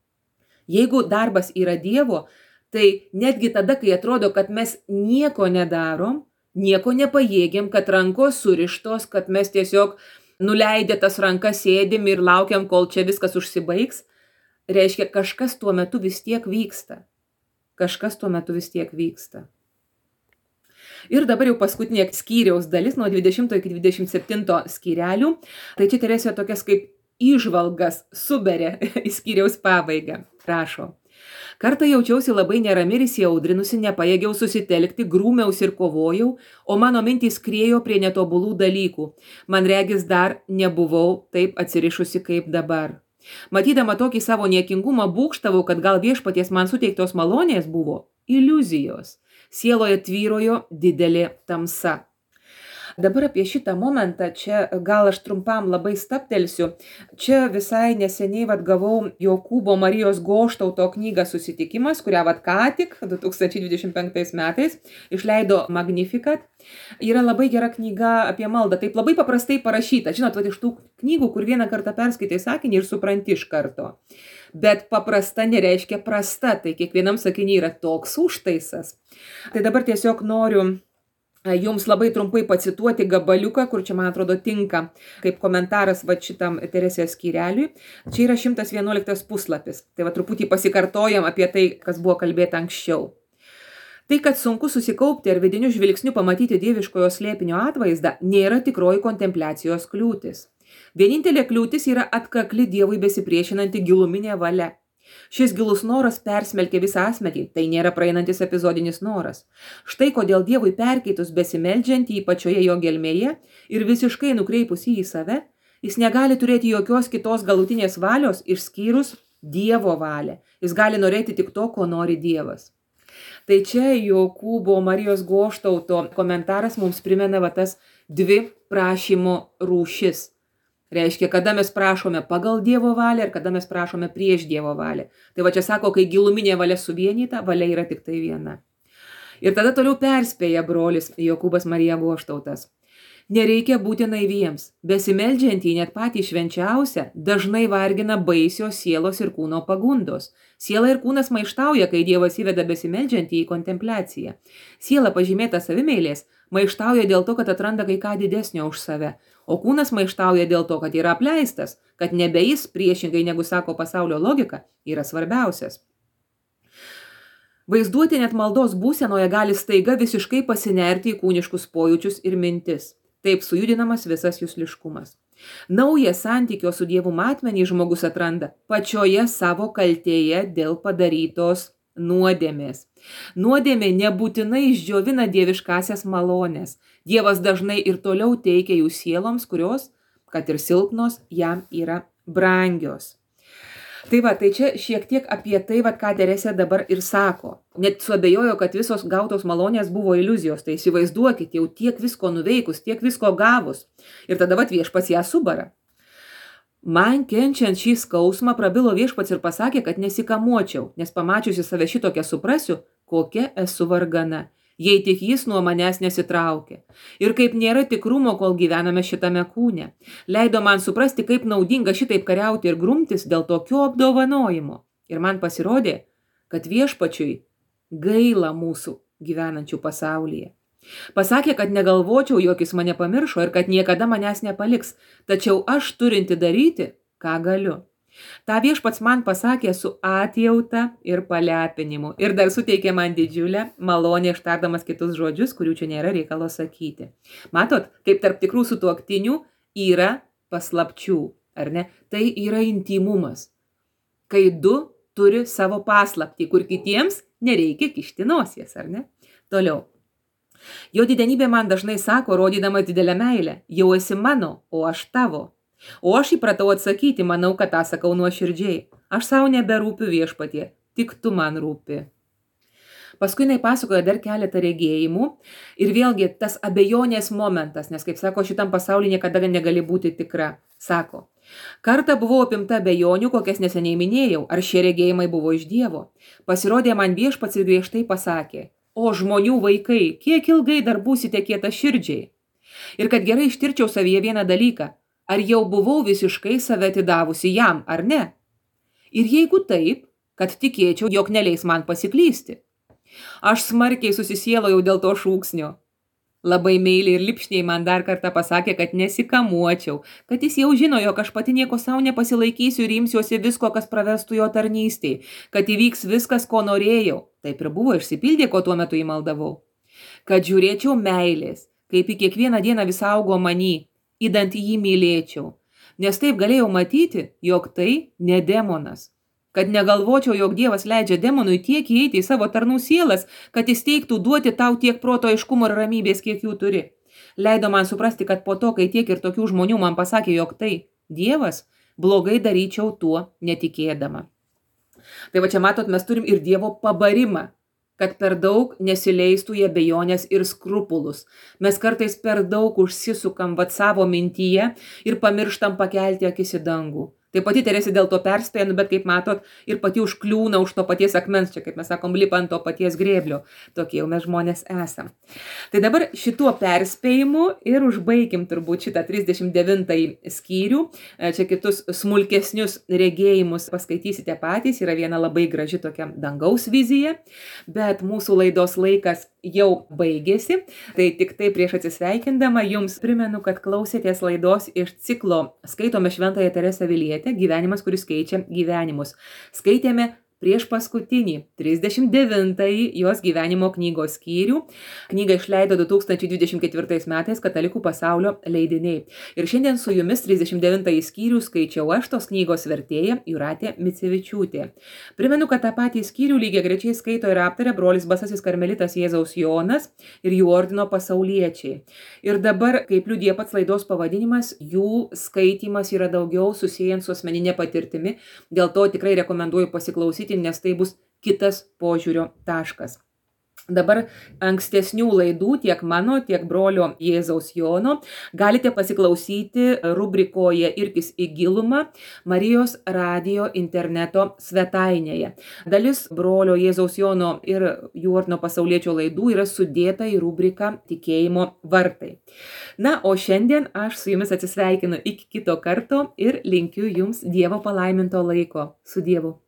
Jeigu darbas yra Dievo, tai netgi tada, kai atrodo, kad mes nieko nedarom, nieko nepajėgiam, kad rankos surištos, kad mes tiesiog nuleidę tas rankas sėdim ir laukiam, kol čia viskas užsibaigs, reiškia, kažkas tuo metu vis tiek vyksta. Kažkas tuo metu vis tiek vyksta. Ir dabar jau paskutinė skyriaus dalis, nuo 20 iki 27 skyrelių, tai čia Teresė tokias kaip įžvalgas suberia į skyriaus pabaigą. Prašo. Kartą jaučiausi labai nerami ir įsiaudrinusi, nepajėgiau susitelkti, grūmiausi ir kovojau, o mano mintys skriejo prie netobulų dalykų. Man regis dar nebuvau taip atsirišusi kaip dabar. Matydama tokį savo niekingumą būgštavau, kad gal Viešpaties man suteiktos malonės buvo iliuzijos. Sieloje tvyrojo didelė tamsa. Dabar apie šitą momentą, čia gal aš trumpam labai stabtelsiu. Čia visai neseniai gavau Jokūbo Marijos Goštauto knygą Susitikimas, kurią ką tik 2025 metais išleido Magnificat. Yra labai gera knyga apie maldą, taip labai paprastai parašyta. Žinot, iš tų knygų, kur vieną kartą perskaitai sakinį ir supranti iš karto. Bet paprasta nereiškia prasta, tai kiekvienam sakiniui yra toks užtaisas. Tai dabar tiesiog noriu jums labai trumpai pacituoti gabaliuką, kur čia, man atrodo, tinka kaip komentaras šitam Teresės skyreliui. Čia yra 111 puslapis. Tai truputį pasikartojam apie tai, kas buvo kalbėta anksčiau. Tai, kad sunku susikaupti ir vidiniu žvilgsniu pamatyti dieviškojo slėpinio atvaizdą, nėra tikroji kontempliacijos kliūtis. Vienintelė kliūtis yra atkakli Dievui besipriešinanti giluminė valia. Šis gilus noras persmelkia visą asmenį, tai nėra praeinantis epizodinis noras. Štai kodėl Dievui perkeitus besimeldžiantį į pačioje jo gelmėje ir visiškai nukreipus į save, jis negali turėti jokios kitos galutinės valios išskyrus Dievo valią. Jis gali norėti tik to, ko nori Dievas. Tai čia Jokūbo Marijos Goštauto komentaras mums primena tas dvi prašymo rūšis. Reiškia, kada mes prašome pagal Dievo valią ir kada mes prašome prieš Dievo valią. Tai čia sako, kai giluminė valia suvienyta, valia yra tik tai viena. Ir tada toliau perspėja brolis Jokūbas Marija Goštautas. Nereikia būti naiviems. Besimeldžiantį net patį švenčiausią dažnai vargina baisios sielos ir kūno pagundos. Siela ir kūnas maištauja, kai Dievas įveda besimeldžiantį į kontempliaciją. Siela pažymėta savimeilės maištauja dėl to, kad atranda kai ką didesnio už save. O kūnas maištauja dėl to, kad yra apleistas, kad nebe jis, priešingai negu sako pasaulio logika, yra svarbiausias. Vaizduoti net maldos būsenoje gali staiga visiškai pasinerti į kūniškus pojūčius ir mintis. Taip sujudinamas visas jusliškumas. Naują santykio su Dievu matmenį žmogus atranda pačioje savo kaltėje dėl padarytos nuodėmės. Nuodėmė nebūtinai išdžiovina dieviškasias malones. Dievas dažnai ir toliau teikia jų sieloms, kurios, kad ir silpnos, jam yra brangios. Tai čia šiek tiek apie tai, ką Teresė dabar ir sako. Net suabejojo, kad visos gautos malonės buvo iliuzijos. Tai įsivaizduokit, jau tiek visko nuveikus, tiek visko gavus. Ir tada Viešpats ją subara. Man kenčiant šį skausmą prabilo Viešpats ir pasakė, kad nesikamuočiau, nes pamačiusi save šitokią suprasiu, kokia esu vargana, jei tik jis nuo manęs nesitraukia. Ir kaip nėra tikrumo, kol gyvename šitame kūne. Leido man suprasti, kaip naudinga šitaip kariauti ir grumtis dėl tokio apdovanojimo. Ir man pasirodė, kad Viešpačiui gaila mūsų gyvenančių pasaulyje. Pasakė, kad negalvočiau, jog jis mane pamiršo ir kad niekada manęs nepaliks, tačiau aš turinti daryti, ką galiu. Ta Viešpats man pasakė su atjauta ir palepinimu ir dar suteikė man didžiulę malonę ištardamas kitus žodžius, kurių čia nėra reikalo sakyti. Matot, kaip tarp tikrų sutuoktinių yra paslapčių, ar ne? Tai yra intymumas, kai du turi savo paslaptį, kur kitiems nereikia kišti nosies, ar ne? Toliau. Jo didenybė man dažnai sako, rodydamas didelę meilę, jau esi mano, o aš tavo. O aš įpratau atsakyti, manau, kad tą sakau nuoširdžiai. Aš savo neberūpiu Viešpatie, tik tu man rūpi. Paskui jinai pasakoja dar keletą regėjimų ir vėlgi tas abejonės momentas, nes, kaip sako, šitam pasaulyje niekada negali būti tikra. Sako, kartą buvau apimta abejonių, kokias neseniai minėjau, ar šie regėjimai buvo iš Dievo. Pasirodė man Viešpats ir griežtai pasakė, o žmonių vaikai, kiek ilgai dar būsite kietaširdžiai? Ir kad gerai ištirčiau savyje vieną dalyką, ar jau buvau visiškai save atidavusi jam, ar ne? Ir jeigu taip, kad tikėčiau, jog neleis man pasiklysti. Aš smarkiai susisielojau dėl to šūksnio. Labai meiliai ir lipšniai man dar kartą pasakė, kad nesikamuočiau, kad jis jau žino, jog aš pati nieko savo nepasilaikysiu ir imsiuosi visko, kas pravestų jo tarnystei, kad įvyks viskas, ko norėjau. Taip ir buvo, išsipildė, ko tuo metu įmaldavau. Kad žiūrėčiau meilės, kaip į kiekvieną dieną vis augo many, įdant jį mylėčiau, nes taip galėjau matyti, jog tai ne demonas, kad negalvočiau, jog Dievas leidžia demonui tiek įeiti į savo tarnų sielas, kad jis teiktų duoti tau tiek proto aiškumo ir ramybės, kiek jų turi. Leido man suprasti, kad po to, kai tiek ir tokių žmonių man pasakė, jog tai Dievas, blogai daryčiau tuo netikėdama. Tai čia matot, mes turim ir Dievo pabarimą, kad per daug nesileistų į abejonės ir skrupulus. Mes kartais per daug užsisukam savo mintyje ir pamirštam pakelti akis į dangų. Tai pati Teresė dėl to perspėja, bet kaip matot, ir pati užkliūna už to paties akmens, čia kaip mes sakom, lipa ant to paties grėblio. Tokie jau mes žmonės esam. Tai dabar šituo perspėjimu ir užbaikim turbūt šitą 39 skyrių. Čia kitus smulkesnius regėjimus paskaitysite patys, yra viena labai graži tokia dangaus vizija, bet mūsų laidos laikas jau baigėsi. Tai tik tai prieš atsisveikindama jums primenu, kad klausėtės laidos iš ciklo Skaitome Šventąją Teresę Avilietę, gyvenimas, kuris keičia gyvenimus. Skaitėme prieš paskutinį 39-ąjį jos gyvenimo knygos skyrių. Knygą išleido 2024 metais Katalikų pasaulio leidiniai. Ir šiandien su jumis 39-ąjį skyrių skaičiau aš, tos knygos vertėja Jūratė Micevičiūtė. Primenu, kad tą patį skyrių lygiagrečiai skaito ir aptaria brolis Basasis karmelitas Jėzaus Jonas ir jų ordino pasauliečiai. Ir dabar, kaip liudija pats laidos pavadinimas, jų skaitymas yra daugiau susijęs su asmeninė patirtimi. Dėl to tikrai rekomenduoju pasiklausyti, nes tai bus kitas požiūrio taškas. Dabar ankstesnių laidų tiek mano, tiek brolio Jėzaus Jono galite pasiklausyti rubrikoje Irkis į gilumą Marijos radijo interneto svetainėje. Dalis brolio Jėzaus Jono ir jų ordino pasauliečio laidų yra sudėta į rubriką Tikėjimo vartai. Na, o šiandien aš su jumis atsisveikinu iki kito karto ir linkiu jums Dievo palaiminto laiko. Su Dievu.